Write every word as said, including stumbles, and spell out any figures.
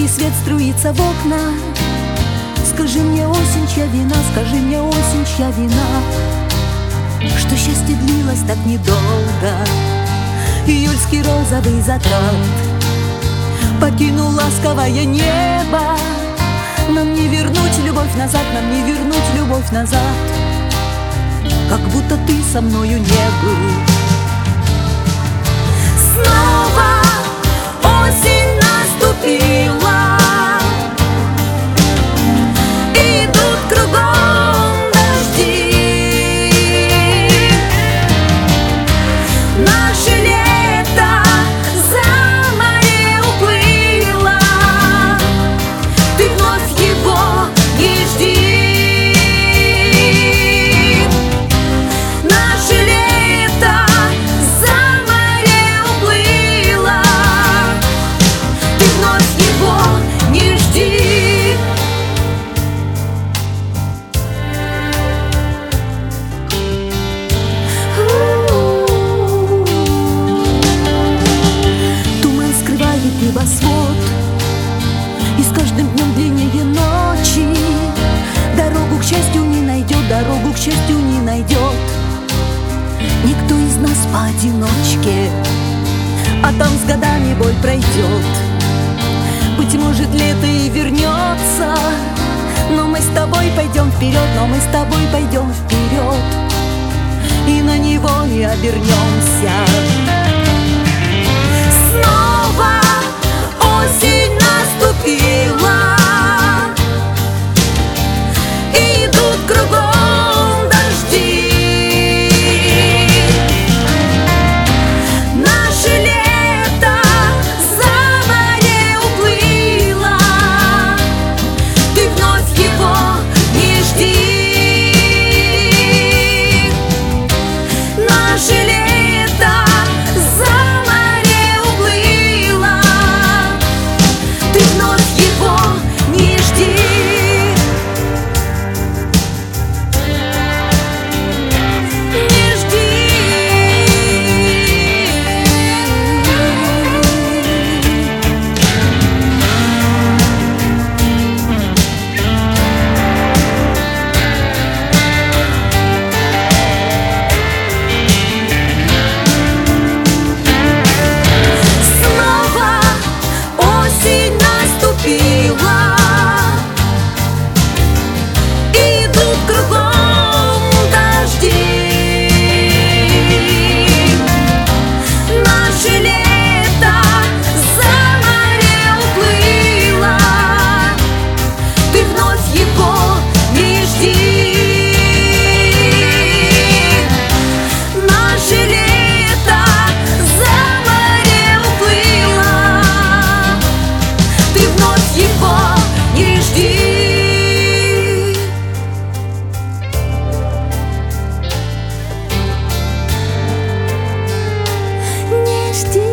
свет струится в окна. Скажи мне, осень, чья вина, скажи мне, осень, чья вина, что счастье длилось так недолго. Июльский розовый закат покинул ласковое небо. Нам не вернуть любовь назад, нам не вернуть любовь назад, как будто ты со мною не был. Снова осень наступила, идут кругом дожди. Наше лето за море уплыло, ты вновь его не жди. Наше лето за море уплыло, ты вновь его не жди. Туман скрывает небосвод, и с каждым днем длиннее ночи. Дорогу к счастью не найдет, дорогу к счастью не найдет никто из нас поодиночке, а там с годами боль пройдет. Быть может, лето и вернется, но мы с тобой пойдем вперед, но мы с тобой пойдем вперед, и на него не обернемся. Снова осень наступила, идут кругом дожди. Наше лето за море уплыло, ты вновь его не жди. Наше лето за море уплыло, ты вновь его не жди. Не жди. Снова осень наступила, идут кругом дожди. Наше лето за море уплыло, ты вновь его не жди. Наше лето за море уплыло, ты вновь его не жди. Не жди.